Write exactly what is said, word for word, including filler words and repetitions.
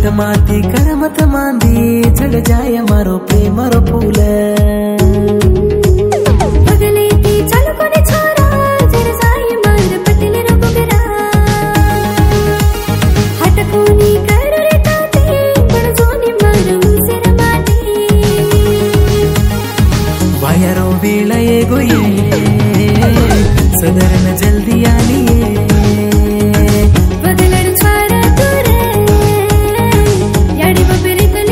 माती करमत मांदी चढ़ जाए मारो प्रेम मारो फूल पगलेती चल कोने छोरा जर जाए मार पटल रबगरा हटकोनी कर रे ताते बड़ जोनी मार उसे रमाटी वायरो वेला एगो ये सदरन जल्दी आ